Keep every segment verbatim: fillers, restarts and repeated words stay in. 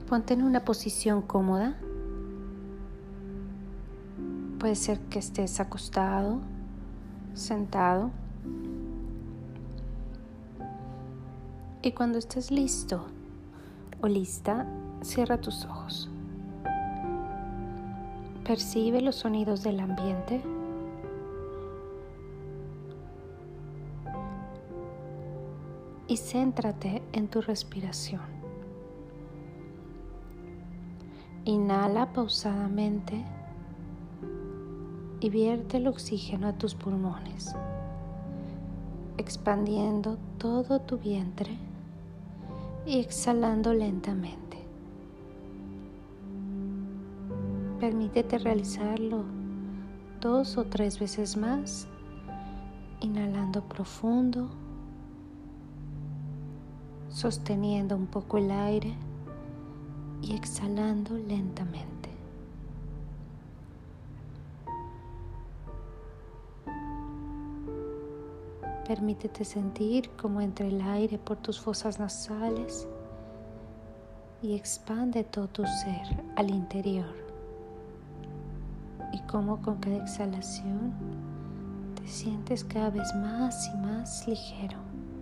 Ponte en una posición cómoda. Puede ser que estés acostado, sentado. Y cuando estés listo o lista, cierra tus ojos. Percibe los sonidos del ambiente. Y céntrate en tu respiración. Inhala pausadamente y vierte el oxígeno a tus pulmones, expandiendo todo tu vientre y exhalando lentamente. Permítete realizarlo dos o tres veces más, inhalando profundo, sosteniendo un poco el aire y exhalando lentamente. Permítete sentir cómo entra el aire por tus fosas nasales y expande todo tu ser al interior. Y cómo con cada exhalación te sientes cada vez más y más ligero.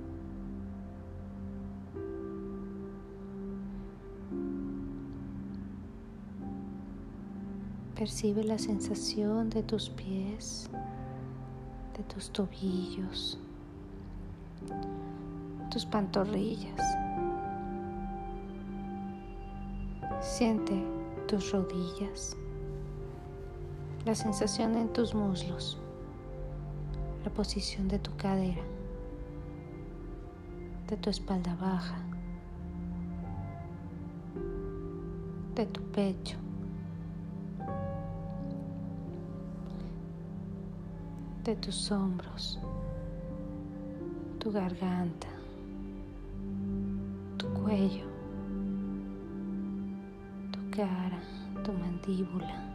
Percibe la sensación de tus pies, de tus tobillos, tus pantorrillas. Siente tus rodillas, la sensación en tus muslos, la posición de tu cadera, de tu espalda baja, de tu pecho, de tus hombros, tu garganta, tu cuello, tu cara, tu mandíbula,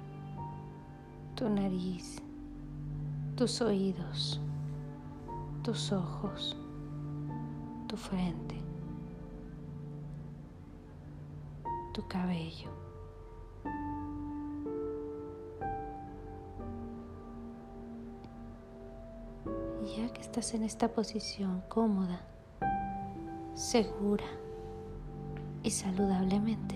tu nariz, tus oídos, tus ojos, tu frente, tu cabello. Y ya que estás en esta posición cómoda, segura y saludablemente,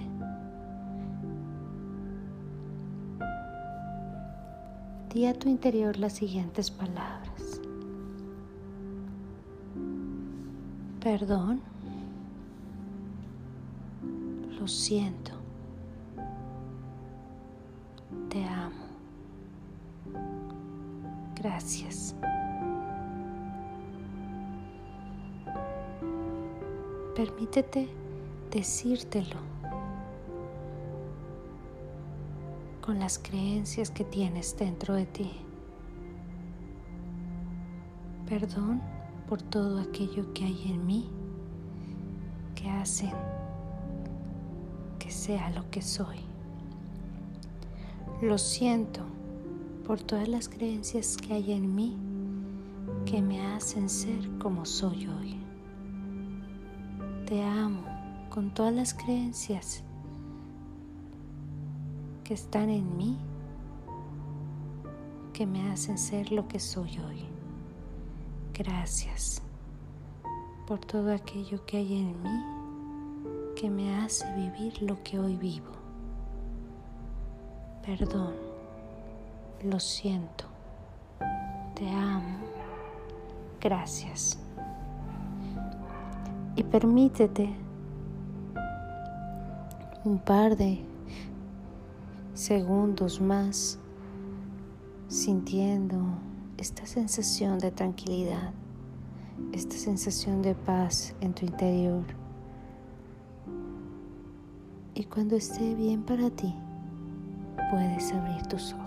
di a tu interior las siguientes palabras. Perdón, lo siento, te amo, gracias. Permítete decírtelo con las creencias que tienes dentro de ti. Perdón por todo aquello que hay en mí que hacen que sea lo que soy. Lo siento por todas las creencias que hay en mí que me hacen ser como soy hoy. Te amo con todas las creencias que están en mí que me hacen ser lo que soy hoy. Gracias por todo aquello que hay en mí que me hace vivir lo que hoy vivo. Perdón, lo siento, te amo, gracias. Y permítete un par de segundos más sintiendo esta sensación de tranquilidad, esta sensación de paz en tu interior. Y cuando esté bien para ti, puedes abrir tus ojos.